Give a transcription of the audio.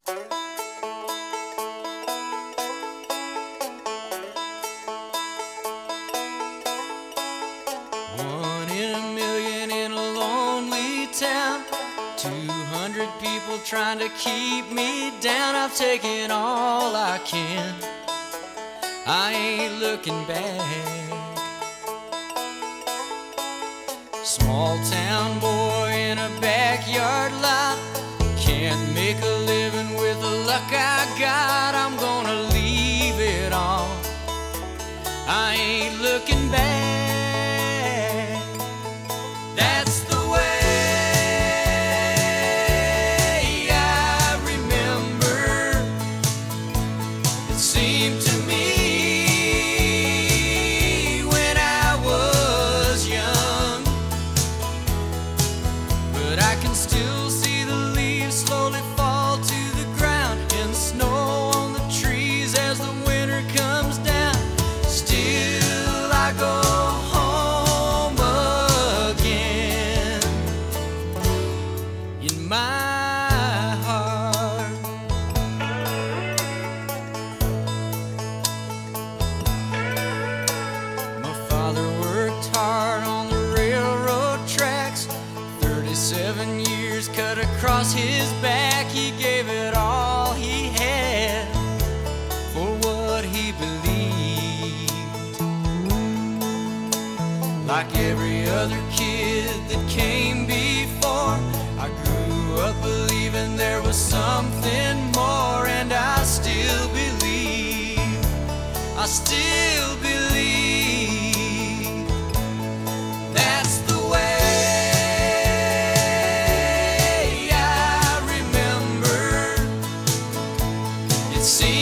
One in a million in a lonely town. 200 people trying to keep me down. I've taken all I can. I ain't looking back. Small town boy in a backyard lot. Can't make a living with the luck I got. I'm gonna leave it all. I ain't looking back. That's the way I remember. It seemed to me when I was young, but I can still see the leaves slowly fall to the ground and the snow on the trees as the winter comes down. Still I go home again in my heart. My father worked hard on the railroad tracks. 37 years cut across his back. He gave it all he had for what he believed. Like every other kid that came before, I grew up believing there was something more, and I still believe, I still believe. That's the way I remember. It seems